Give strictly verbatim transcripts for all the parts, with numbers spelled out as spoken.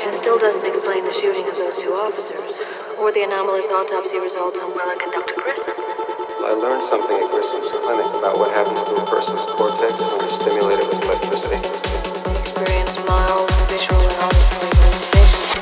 investigation still doesn't explain the shooting of those two officers, or the anomalous autopsy results on well-conducted Grissom. Well, I learned something at Grissom's clinic about what happens to a person's cortex when they're stimulated with electricity. Experienced mild visual and auditory hallucinations.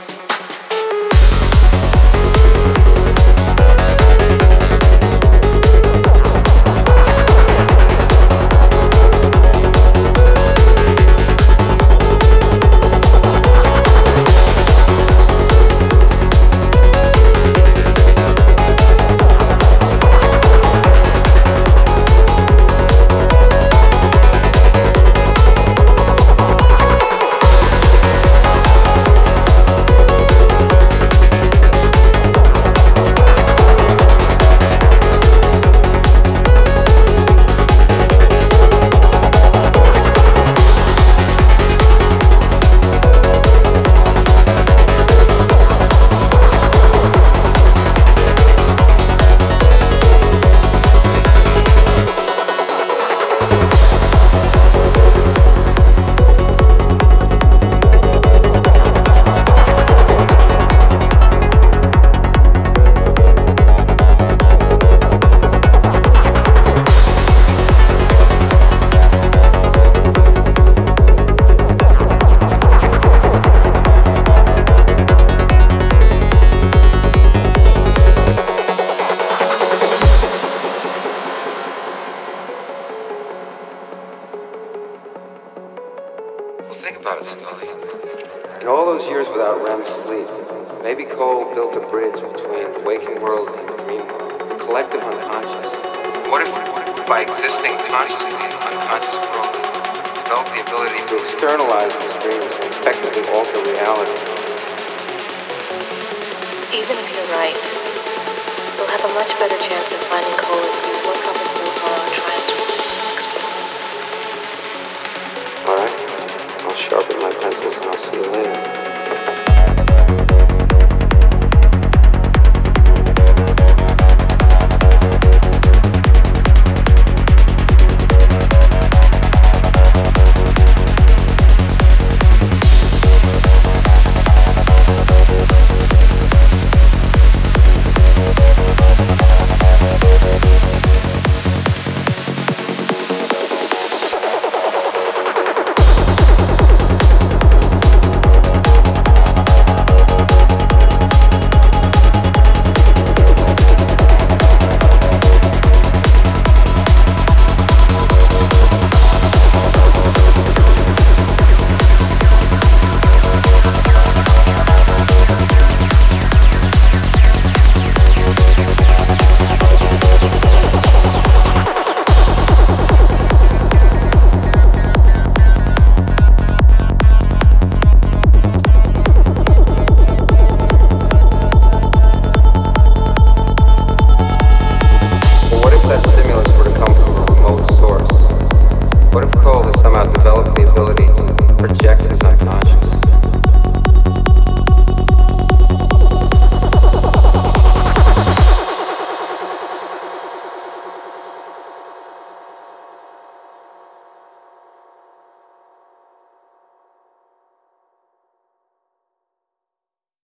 Think about it, Scully. In all those years without R E M sleep, maybe Cole built a bridge between the waking world and the dream world, the collective unconscious. What if, by existing consciously in the unconscious world, he developed the ability to externalize his dreams and effectively alter reality? Even if you're right, we'll have a much better chance of finding Cole if we work